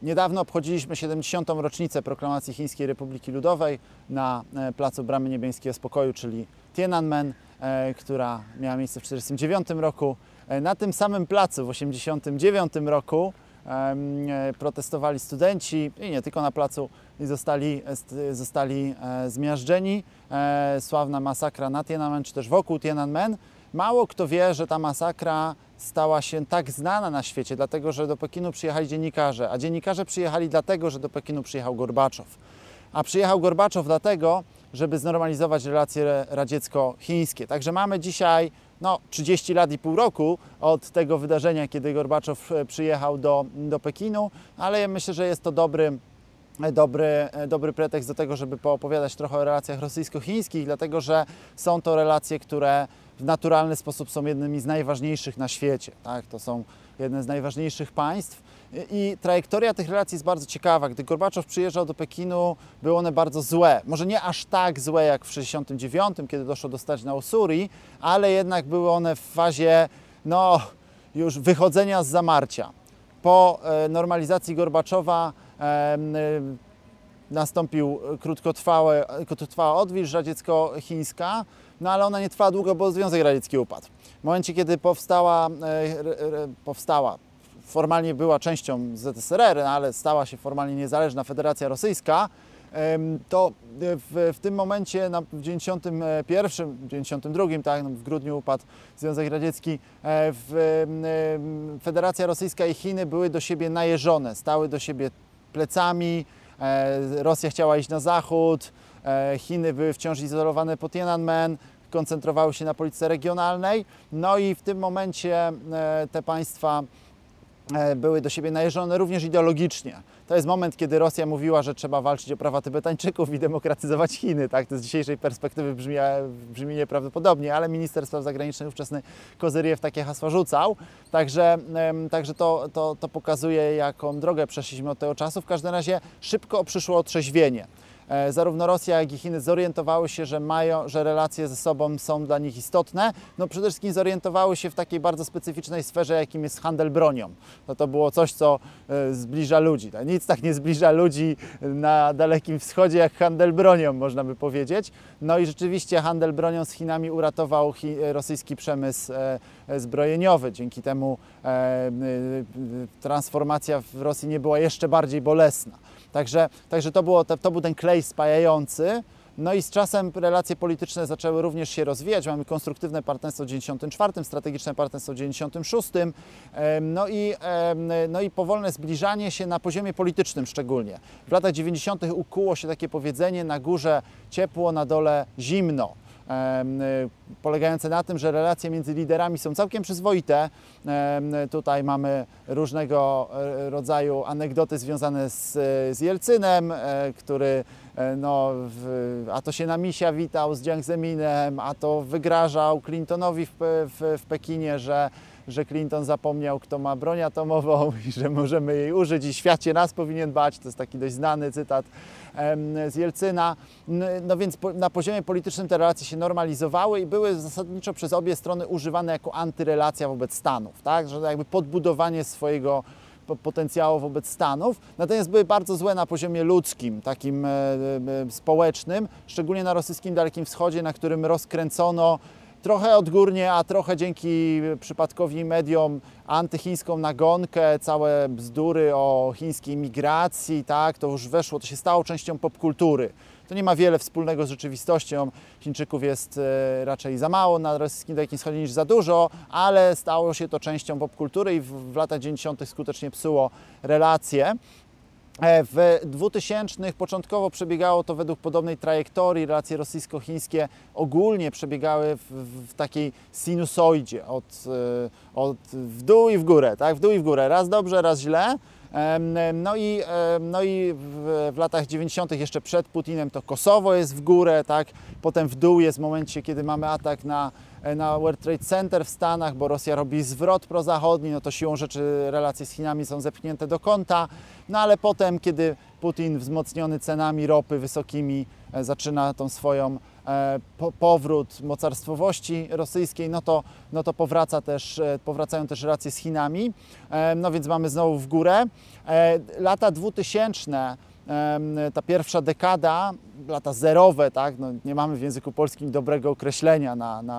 Niedawno obchodziliśmy 70. rocznicę proklamacji Chińskiej Republiki Ludowej na placu Bramy Niebiańskiego Spokoju, czyli Tiananmen, która miała miejsce w 1949 roku. Na tym samym placu w 1989 roku protestowali studenci i nie tylko na placu zostali zmiażdżeni. Sławna masakra na Tiananmen, czy też wokół Tiananmen. Mało kto wie, że ta masakra stała się tak znana na świecie, dlatego że do Pekinu przyjechali dziennikarze, a dziennikarze przyjechali dlatego, że do Pekinu przyjechał Gorbaczow. A przyjechał Gorbaczow dlatego, żeby znormalizować relacje radziecko-chińskie. Także mamy dzisiaj 30 lat i pół roku od tego wydarzenia, kiedy Gorbaczow przyjechał do Pekinu, ale ja myślę, że jest to dobry pretekst do tego, żeby poopowiadać trochę o relacjach rosyjsko-chińskich, dlatego że są to relacje, które w naturalny sposób są jednymi z najważniejszych na świecie. Tak? To są jedne z najważniejszych państw i trajektoria tych relacji jest bardzo ciekawa. Gdy Gorbaczow przyjeżdżał do Pekinu, były one bardzo złe. Może nie aż tak złe jak w 1969, kiedy doszło do starć na Ussuri, ale jednak były one w fazie już wychodzenia z zamarcia. Po normalizacji Gorbaczowa nastąpił krótkotrwała odwilż radziecko-chińska, ale ona nie trwała długo, bo Związek Radziecki upadł. W momencie, kiedy powstała, formalnie była częścią ZSRR, ale stała się formalnie niezależna Federacja Rosyjska, to w tym momencie, w 1991, 1992, tak, w grudniu upadł Związek Radziecki, Federacja Rosyjska i Chiny były do siebie najeżone, stały do siebie plecami, Rosja chciała iść na zachód, Chiny były wciąż izolowane po Tiananmen, koncentrowały się na polityce regionalnej, i w tym momencie te państwa były do siebie najeżone również ideologicznie. To jest moment, kiedy Rosja mówiła, że trzeba walczyć o prawa Tybetańczyków i demokratyzować Chiny. Tak? To z dzisiejszej perspektywy brzmi nieprawdopodobnie, ale minister spraw zagranicznych ówczesny Kozyriew takie hasła rzucał. Także to pokazuje, jaką drogę przeszliśmy od tego czasu. W każdym razie szybko przyszło otrzeźwienie. Zarówno Rosja, jak i Chiny zorientowały się, że relacje ze sobą są dla nich istotne. Przede wszystkim zorientowały się w takiej bardzo specyficznej sferze, jakim jest handel bronią. To było coś, co zbliża ludzi. Nic tak nie zbliża ludzi na Dalekim Wschodzie, jak handel bronią, można by powiedzieć. I rzeczywiście handel bronią z Chinami uratował rosyjski przemysł zbrojeniowy. Dzięki temu transformacja w Rosji nie była jeszcze bardziej bolesna. Także to był ten klej spajający. I z czasem relacje polityczne zaczęły również się rozwijać. Mamy konstruktywne partnerstwo w 1994, strategiczne partnerstwo w 1996. I powolne zbliżanie się na poziomie politycznym szczególnie. W latach 90. ukuło się takie powiedzenie: na górze ciepło, na dole zimno. Polegające na tym, że relacje między liderami są całkiem przyzwoite. Tutaj mamy różnego rodzaju anegdoty związane z Jelcynem, który a to się na misia witał z Jiang Zeminem, a to wygrażał Clintonowi w Pekinie, że Clinton zapomniał, kto ma broń atomową i że możemy jej użyć i świat się nas powinien bać. To jest taki dość znany cytat z Jelcyna. Więc na poziomie politycznym te relacje się normalizowały i były zasadniczo przez obie strony używane jako antyrelacja wobec Stanów, tak? Że jakby podbudowanie swojego potencjału wobec Stanów, natomiast były bardzo złe na poziomie ludzkim, takim społecznym, szczególnie na rosyjskim Dalekim Wschodzie, na którym rozkręcono trochę odgórnie, a trochę dzięki przypadkowi mediom antychińską nagonkę, całe bzdury o chińskiej migracji, tak, to już weszło, to się stało częścią popkultury. To nie ma wiele wspólnego z rzeczywistością. Chińczyków jest raczej za mało na rosyjskim Dalekim Wschodzie niż za dużo, ale stało się to częścią popkultury i w latach 90. skutecznie psuło relacje. W 2000 początkowo przebiegało to według podobnej trajektorii. Relacje rosyjsko-chińskie ogólnie przebiegały w takiej sinusoidzie, w dół i w górę, tak? W dół i w górę, raz dobrze, raz źle. I w latach 90. jeszcze przed Putinem to Kosowo jest w górę, tak? Potem w dół jest w momencie, kiedy mamy atak na World Trade Center w Stanach, bo Rosja robi zwrot prozachodni, to siłą rzeczy relacje z Chinami są zepchnięte do kąta, ale potem, kiedy Putin wzmocniony cenami ropy wysokimi zaczyna tą swoją powrót mocarstwowości rosyjskiej, no to powracają też relacje z Chinami, no więc mamy znowu w górę. Lata 2000, ta pierwsza dekada, lata zerowe, tak? No, nie mamy w języku polskim dobrego określenia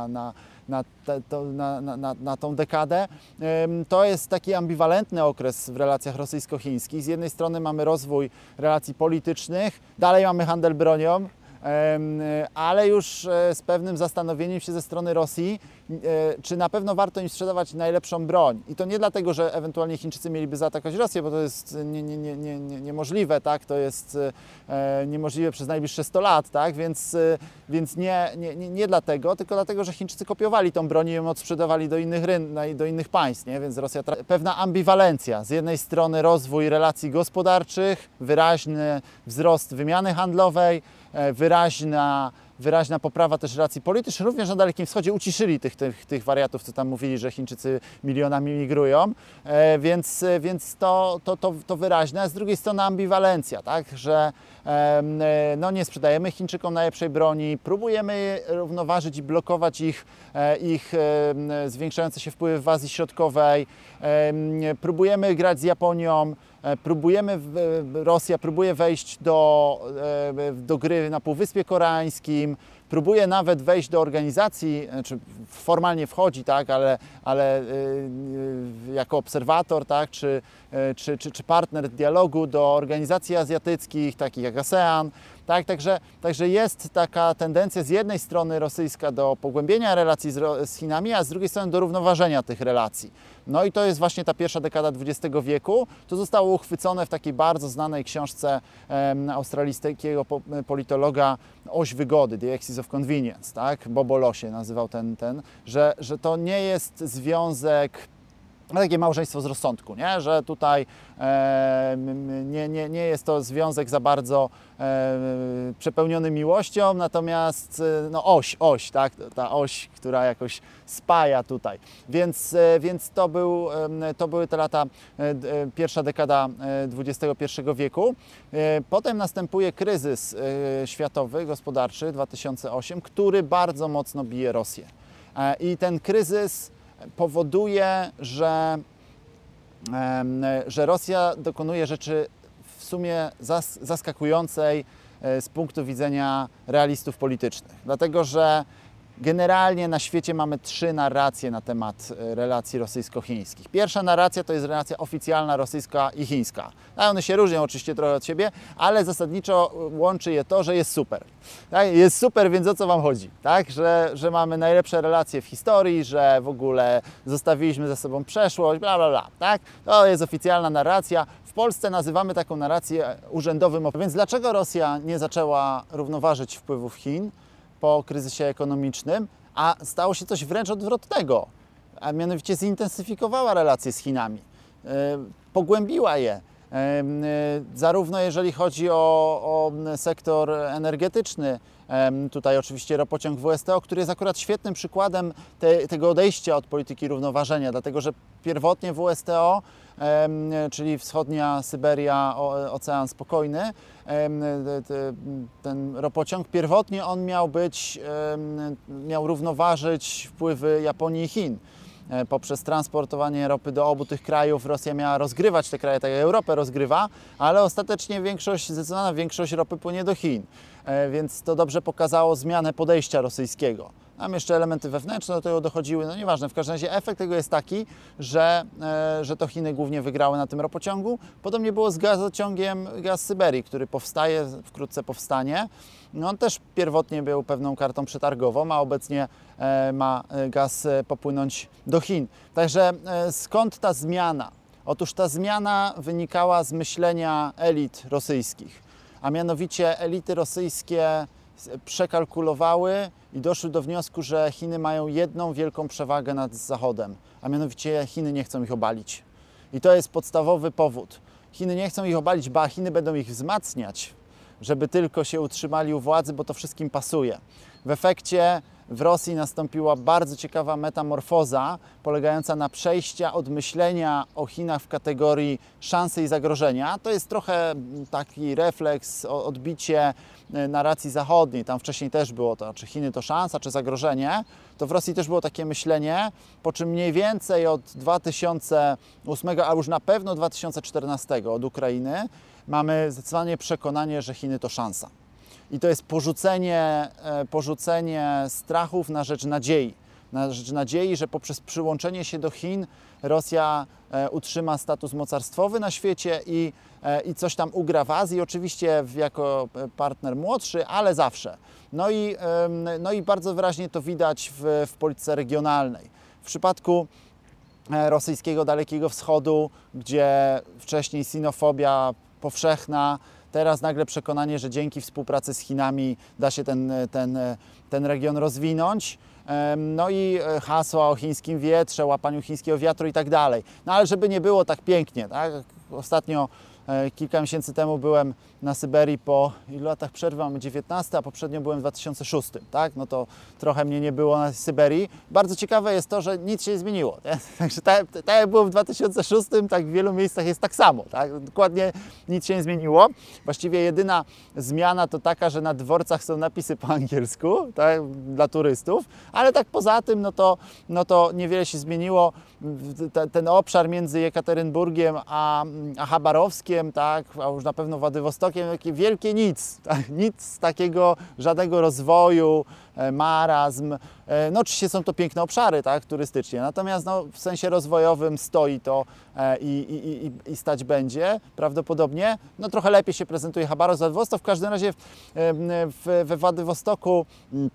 na tą dekadę. To jest taki ambiwalentny okres w relacjach rosyjsko-chińskich. Z jednej strony mamy rozwój relacji politycznych, dalej mamy handel bronią, ale już z pewnym zastanowieniem się ze strony Rosji, czy na pewno warto im sprzedawać najlepszą broń. I to nie dlatego, że ewentualnie Chińczycy mieliby zaatakować Rosję, bo to jest niemożliwe, tak? To jest niemożliwe przez najbliższe 100 lat, tak? Więc nie dlatego, tylko dlatego, że Chińczycy kopiowali tą broń i ją odsprzedawali do innych państw, nie? Więc Rosja pewna ambiwalencja. Z jednej strony rozwój relacji gospodarczych, wyraźny wzrost wymiany handlowej, wyraźna poprawa też relacji politycznych, również na Dalekim Wschodzie uciszyli tych wariatów, co tam mówili, że Chińczycy milionami migrują, więc to wyraźne, a z drugiej strony ambiwalencja, tak, że no nie sprzedajemy Chińczykom najlepszej broni, próbujemy równoważyć i blokować ich zwiększające się wpływy w Azji Środkowej, próbujemy grać z Japonią, Rosja próbuje wejść do gry na Półwyspie Koreańskim, próbuje nawet wejść do organizacji, czy formalnie wchodzi, tak, ale jako obserwator, tak, czy partner dialogu do organizacji azjatyckich, takich jak ASEAN. Tak, także jest taka tendencja z jednej strony rosyjska do pogłębienia relacji z Chinami, a z drugiej strony do równoważenia tych relacji. No i to jest właśnie ta pierwsza dekada XX wieku. To zostało uchwycone w takiej bardzo znanej książce australijskiego politologa Oś Wygody, The Axis of Convenience, tak? Bobo Losie nazywał że to nie jest związek, takie małżeństwo z rozsądku, nie? Że tutaj nie jest to związek za bardzo przepełniony miłością, natomiast no oś, tak? Ta oś, która jakoś spaja tutaj. Więc to były te lata, pierwsza dekada XXI wieku. Potem następuje kryzys światowy, gospodarczy 2008, który bardzo mocno bije Rosję. I ten kryzys powoduje, że Rosja dokonuje rzeczy w sumie zaskakującej z punktu widzenia realistów politycznych. Dlatego, że generalnie na świecie mamy 3 narracje na temat relacji rosyjsko-chińskich. Pierwsza narracja to jest relacja oficjalna rosyjska i chińska. No, one się różnią oczywiście trochę od siebie, ale zasadniczo łączy je to, że jest super. Tak? Jest super, więc o co Wam chodzi? Tak? Że mamy najlepsze relacje w historii, że w ogóle zostawiliśmy za sobą przeszłość, bla, bla, bla. Tak? To jest oficjalna narracja. W Polsce nazywamy taką narrację urzędowym. Więc dlaczego Rosja nie zaczęła równoważyć wpływów Chin po kryzysie ekonomicznym, a stało się coś wręcz odwrotnego, a mianowicie zintensyfikowała relacje z Chinami, pogłębiła je, zarówno jeżeli chodzi o sektor energetyczny, tutaj oczywiście ropociąg WSTO, który jest akurat świetnym przykładem tego odejścia od polityki równoważenia, dlatego że pierwotnie WSTO, czyli wschodnia Syberia, Ocean Spokojny, ten ropociąg pierwotnie on miał równoważyć wpływy Japonii i Chin. Poprzez transportowanie ropy do obu tych krajów Rosja miała rozgrywać te kraje, tak jak Europę rozgrywa, ale ostatecznie zdecydowana większość ropy płynie do Chin. Więc to dobrze pokazało zmianę podejścia rosyjskiego. Tam jeszcze elementy wewnętrzne do tego dochodziły, no nieważne, w każdym razie efekt tego jest taki, że to Chiny głównie wygrały na tym ropociągu. Podobnie było z gazociągiem Gaz Syberii, który wkrótce powstanie. No on też pierwotnie był pewną kartą przetargową, a obecnie ma gaz popłynąć do Chin. Także skąd ta zmiana? Otóż ta zmiana wynikała z myślenia elit rosyjskich, a mianowicie elity rosyjskie przekalkulowały i doszły do wniosku, że Chiny mają jedną wielką przewagę nad Zachodem, a mianowicie Chiny nie chcą ich obalić. I to jest podstawowy powód. Chiny nie chcą ich obalić, ba, Chiny będą ich wzmacniać, żeby tylko się utrzymali u władzy, bo to wszystkim pasuje. W efekcie w Rosji nastąpiła bardzo ciekawa metamorfoza, polegająca na przejściu od myślenia o Chinach w kategorii szansy i zagrożenia. To jest trochę taki refleks, odbicie narracji zachodniej. Tam wcześniej też było to, czy Chiny to szansa, czy zagrożenie. To w Rosji też było takie myślenie, po czym mniej więcej od 2008, a już na pewno 2014 od Ukrainy, mamy zdecydowanie przekonanie, że Chiny to szansa. I to jest porzucenie strachów na rzecz nadziei. Na rzecz nadziei, że poprzez przyłączenie się do Chin Rosja utrzyma status mocarstwowy na świecie i coś tam ugra w Azji, oczywiście jako partner młodszy, ale zawsze. No i bardzo wyraźnie to widać w polityce regionalnej. W przypadku rosyjskiego Dalekiego Wschodu, gdzie wcześniej sinofobia powszechna, teraz nagle przekonanie, że dzięki współpracy z Chinami da się ten region rozwinąć. No i hasła o chińskim wietrze, łapaniu chińskiego wiatru i tak dalej. No ale żeby nie było tak pięknie, tak? Ostatnio, kilka miesięcy temu byłem na Syberii po ilu latach przerwy, mamy 19, a poprzednio byłem w 2006, tak? No to trochę mnie nie było na Syberii. Bardzo ciekawe jest to, że nic się nie zmieniło. Nie? Także tak jak było w 2006, tak w wielu miejscach jest tak samo, tak? Dokładnie nic się nie zmieniło. Właściwie jedyna zmiana to taka, że na dworcach są napisy po angielsku, tak? Dla turystów, ale tak poza tym, no to niewiele się zmieniło. Ten obszar między Jekaterynburgiem a Chabarowskiem, tak, a już na pewno Władywostokiem, takie wielkie nic, tak, nic takiego, żadnego rozwoju, marazm. No oczywiście są to piękne obszary, tak, turystycznie, natomiast no, w sensie rozwojowym stoi to i stać będzie prawdopodobnie. No trochę lepiej się prezentuje Chabarowsk, Władywostok. W każdym razie we Władywostoku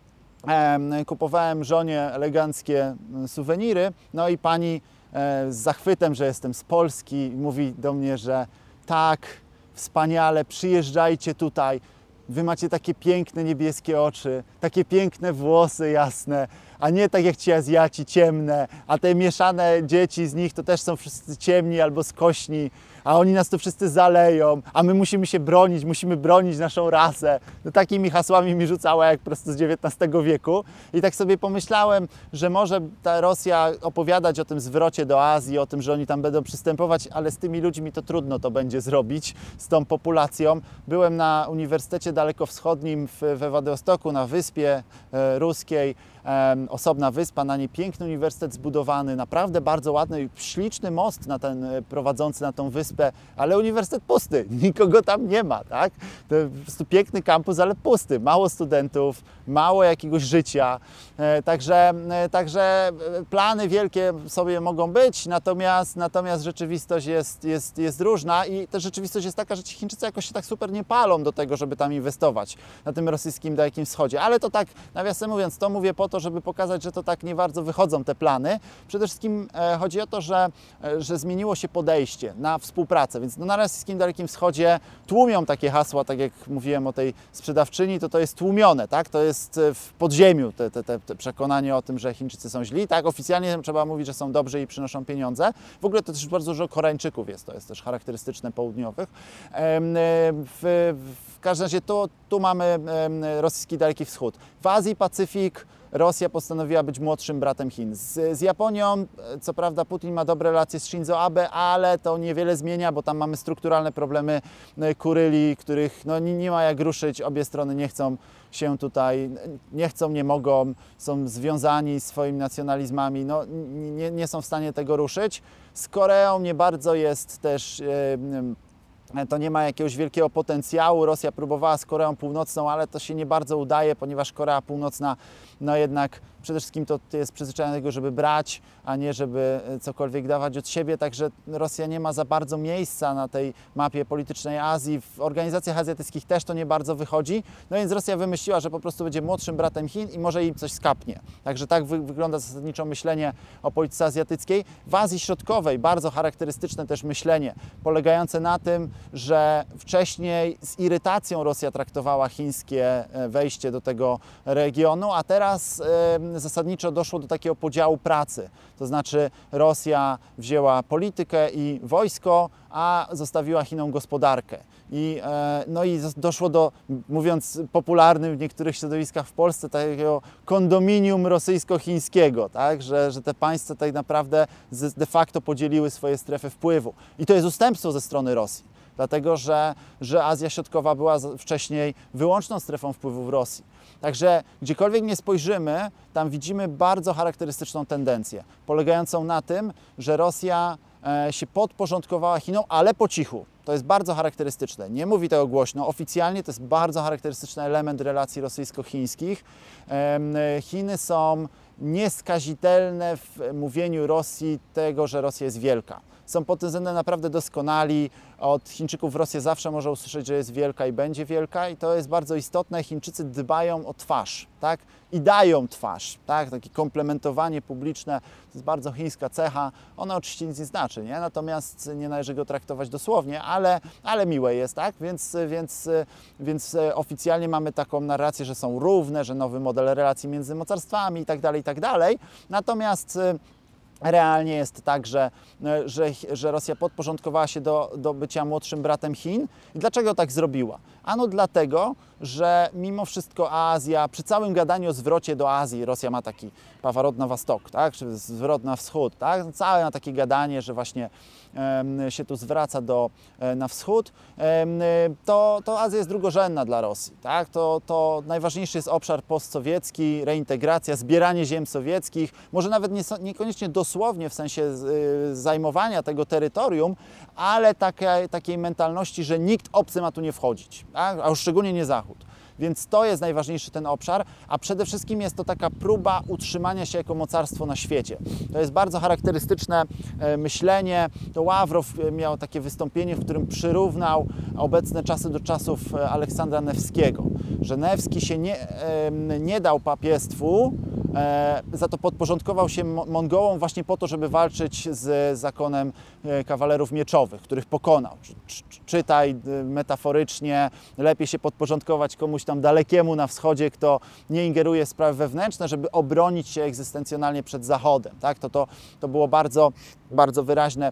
kupowałem żonie eleganckie suweniry, no i pani z zachwytem, że jestem z Polski, mówi do mnie, że tak, wspaniale, przyjeżdżajcie tutaj, wy macie takie piękne niebieskie oczy, takie piękne włosy jasne, a nie tak jak ci Azjaci, ciemne, a te mieszane dzieci z nich to też są wszyscy ciemni albo skośni, a oni nas tu wszyscy zaleją, a my musimy się bronić, musimy bronić naszą rasę. No, takimi hasłami mi rzucała jak po prostu z XIX wieku. I tak sobie pomyślałem, że może ta Rosja opowiadać o tym zwrocie do Azji, o tym, że oni tam będą przystępować, ale z tymi ludźmi to trudno to będzie zrobić, z tą populacją. Byłem na Uniwersytecie Dalekowschodnim we Władywostoku, na wyspie ruskiej, osobna wyspa, na niej piękny uniwersytet zbudowany, naprawdę bardzo ładny, śliczny most prowadzący na tą wyspę, ale uniwersytet pusty, nikogo tam nie ma, tak? To po prostu piękny kampus, ale pusty, mało studentów, mało jakiegoś życia, także plany wielkie sobie mogą być, natomiast rzeczywistość jest różna i ta rzeczywistość jest taka, że ci Chińczycy jakoś się tak super nie palą do tego, żeby tam inwestować na tym rosyjskim Dalekim Wschodzie, ale to tak, nawiasem mówiąc, to mówię po to, żeby pokazać, że to tak nie bardzo wychodzą te plany. Przede wszystkim chodzi o to, że zmieniło się podejście na współpracę, więc na rosyjskim Dalekim Wschodzie tłumią takie hasła, tak jak mówiłem o tej sprzedawczyni, to jest tłumione, tak? To jest w podziemiu te przekonanie o tym, że Chińczycy są źli, tak? Oficjalnie trzeba mówić, że są dobrzy i przynoszą pieniądze. W ogóle to też bardzo dużo Koreańczyków jest, to jest też charakterystyczne południowych. W każdym razie tu mamy rosyjski Daleki Wschód. W Azji Pacyfik Rosja postanowiła być młodszym bratem Chin. Z Japonią, co prawda Putin ma dobre relacje z Shinzo Abe, ale to niewiele zmienia, bo tam mamy strukturalne problemy Kuryli, których no, nie ma jak ruszyć, obie strony nie chcą się tutaj, nie mogą, są związani swoimi nacjonalizmami, no, nie są w stanie tego ruszyć. Z Koreą nie bardzo jest też... To nie ma jakiegoś wielkiego potencjału. Rosja próbowała z Koreą Północną, ale to się nie bardzo udaje, ponieważ Korea Północna no jednak przede wszystkim to jest przyzwyczajona do tego, żeby brać, a nie żeby cokolwiek dawać od siebie. Także Rosja nie ma za bardzo miejsca na tej mapie politycznej Azji. W organizacjach azjatyckich też to nie bardzo wychodzi. No więc Rosja wymyśliła, że po prostu będzie młodszym bratem Chin i może im coś skapnie. Także tak wygląda zasadniczo myślenie o polityce azjatyckiej. W Azji Środkowej bardzo charakterystyczne też myślenie, polegające na tym, że wcześniej z irytacją Rosja traktowała chińskie wejście do tego regionu, a teraz zasadniczo doszło do takiego podziału pracy. To znaczy Rosja wzięła politykę i wojsko, a zostawiła Chinom gospodarkę. No i doszło do, mówiąc popularnym w niektórych środowiskach w Polsce, takiego kondominium rosyjsko-chińskiego, tak? Że te państwa tak naprawdę de facto podzieliły swoje strefy wpływu. I to jest ustępstwo ze strony Rosji, dlatego że Azja Środkowa była wcześniej wyłączną strefą wpływów Rosji. Także gdziekolwiek nie spojrzymy, tam widzimy bardzo charakterystyczną tendencję, polegającą na tym, że Rosja się podporządkowała Chinom, ale po cichu. To jest bardzo charakterystyczne. Nie mówi tego głośno. Oficjalnie to jest bardzo charakterystyczny element relacji rosyjsko-chińskich. Chiny są nieskazitelne w mówieniu Rosji tego, że Rosja jest wielka. Są pod tym względem naprawdę doskonali. Od Chińczyków Rosja zawsze może usłyszeć, że jest wielka i będzie wielka, i to jest bardzo istotne. Chińczycy dbają o twarz, tak? I dają twarz, tak? Takie komplementowanie publiczne to jest bardzo chińska cecha. Ona oczywiście nic nie znaczy, nie? Natomiast nie należy go traktować dosłownie, ale miłe jest, tak? Więc oficjalnie mamy taką narrację, że są równe, że nowy model relacji między mocarstwami i tak dalej. Natomiast realnie jest tak, że Rosja podporządkowała się do bycia młodszym bratem Chin. I dlaczego tak zrobiła? Ano dlatego, że mimo wszystko Azja, przy całym gadaniu o zwrocie do Azji, Rosja ma taki pawarot na wostok, tak? Czy zwrot na wschód, tak? Całe ma takie gadanie, że właśnie się tu zwraca na wschód, to Azja jest drugorzędna dla Rosji, tak? To najważniejszy jest obszar postsowiecki, reintegracja, zbieranie ziem sowieckich, może nawet niekoniecznie dosłownie w sensie zajmowania tego terytorium, ale takiej mentalności, że nikt obcy ma tu nie wchodzić, tak? A już szczególnie nie Zachód. Więc to jest najważniejszy ten obszar, a przede wszystkim jest to taka próba utrzymania się jako mocarstwo na świecie. To jest bardzo charakterystyczne myślenie. To Ławrow miał takie wystąpienie, w którym przyrównał obecne czasy do czasów Aleksandra Newskiego, że Newski się nie dał papiestwu, za to podporządkował się Mongołom właśnie po to, żeby walczyć z zakonem kawalerów mieczowych, których pokonał. Czytaj metaforycznie, lepiej się podporządkować komuś tam dalekiemu na wschodzie, kto nie ingeruje w sprawy wewnętrzne, żeby obronić się egzystencjonalnie przed Zachodem. Tak? To było bardzo, bardzo wyraźne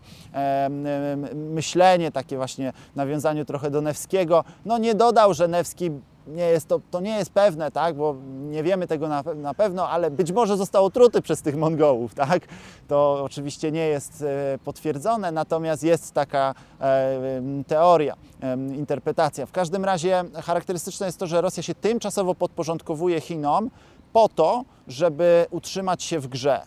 myślenie, takie właśnie nawiązaniu trochę do Newskiego. No nie dodał, że Newski to nie jest pewne, tak? Bo nie wiemy tego na pewno, ale być może został otruty przez tych Mongołów, tak? To oczywiście nie jest potwierdzone, natomiast jest taka teoria, interpretacja. W każdym razie charakterystyczne jest to, że Rosja się tymczasowo podporządkowuje Chinom po to, żeby utrzymać się w grze.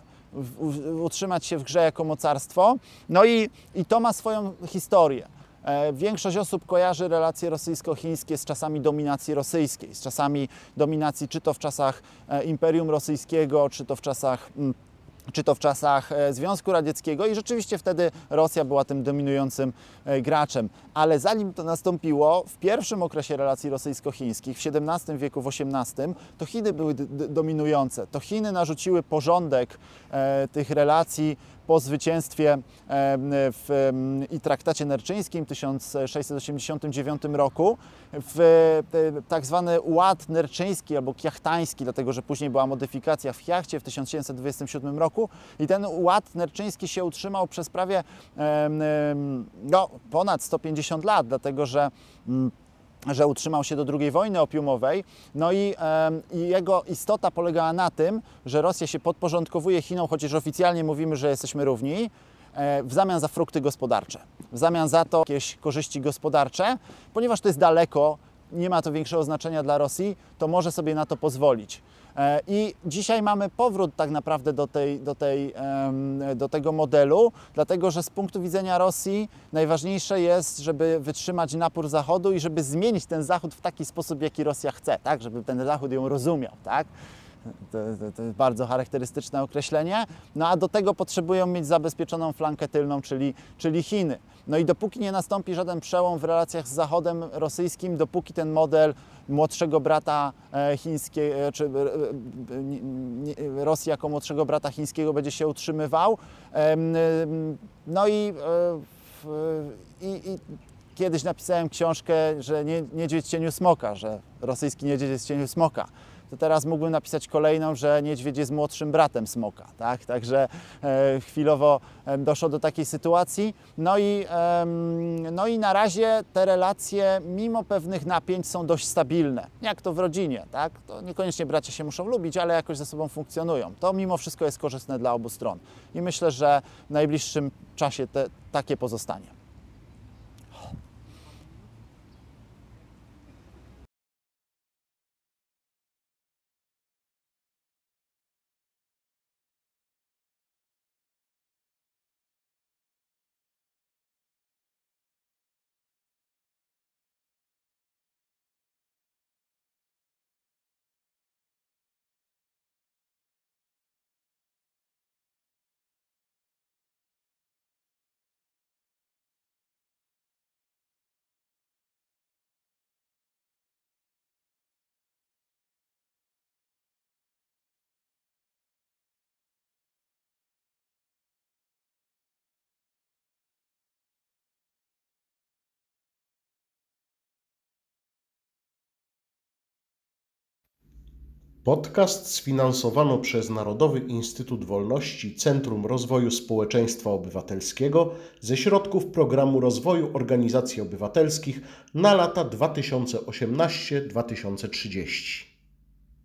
Jako mocarstwo. No i to ma swoją historię. Większość osób kojarzy relacje rosyjsko-chińskie z czasami dominacji rosyjskiej, z czasami dominacji czy to w czasach Imperium Rosyjskiego, czy to w czasach Związku Radzieckiego, i rzeczywiście wtedy Rosja była tym dominującym graczem. Ale zanim to nastąpiło, w pierwszym okresie relacji rosyjsko-chińskich, w XVII wieku, w XVIII, to Chiny były dominujące. To Chiny narzuciły porządek tych relacji po zwycięstwie i traktacie nerczyńskim w 1689 roku. Tak zwany ład nerczyński albo kiachtański, dlatego że później była modyfikacja w Kiachcie w 1727 roku, i ten ład nerczyński się utrzymał przez prawie ponad 150 lat, dlatego że utrzymał się do II wojny opiumowej. No i jego istota polegała na tym, że Rosja się podporządkowuje Chinom, chociaż oficjalnie mówimy, że jesteśmy równi, w zamian za frukty gospodarcze, w zamian za to jakieś korzyści gospodarcze, ponieważ to jest daleko, nie ma to większego znaczenia dla Rosji, to może sobie na to pozwolić. I dzisiaj mamy powrót tak naprawdę do tego modelu, dlatego że z punktu widzenia Rosji najważniejsze jest, żeby wytrzymać napór Zachodu i żeby zmienić ten Zachód w taki sposób, jaki Rosja chce, tak? Żeby ten Zachód ją rozumiał, tak? To jest bardzo charakterystyczne określenie. No a do tego potrzebują mieć zabezpieczoną flankę tylną, czyli Chiny. No i dopóki nie nastąpi żaden przełom w relacjach z Zachodem rosyjskim, dopóki ten model młodszego brata chińskiego, czy Rosji jako młodszego brata chińskiego będzie się utrzymywał. No i kiedyś napisałem książkę, że niedźwiedź w cieniu smoka, że rosyjski niedźwiedź jest w cieniu smoka. to teraz mógłbym napisać kolejną, że niedźwiedź jest młodszym bratem smoka, tak? Także chwilowo doszło do takiej sytuacji. No i na razie te relacje mimo pewnych napięć są dość stabilne. Jak to w rodzinie, tak? To niekoniecznie bracia się muszą lubić, ale jakoś ze sobą funkcjonują. To mimo wszystko jest korzystne dla obu stron. I myślę, że w najbliższym czasie takie pozostanie. Podcast sfinansowano przez Narodowy Instytut Wolności - Centrum Rozwoju Społeczeństwa Obywatelskiego ze środków Programu Rozwoju Organizacji Obywatelskich na lata 2018-2030.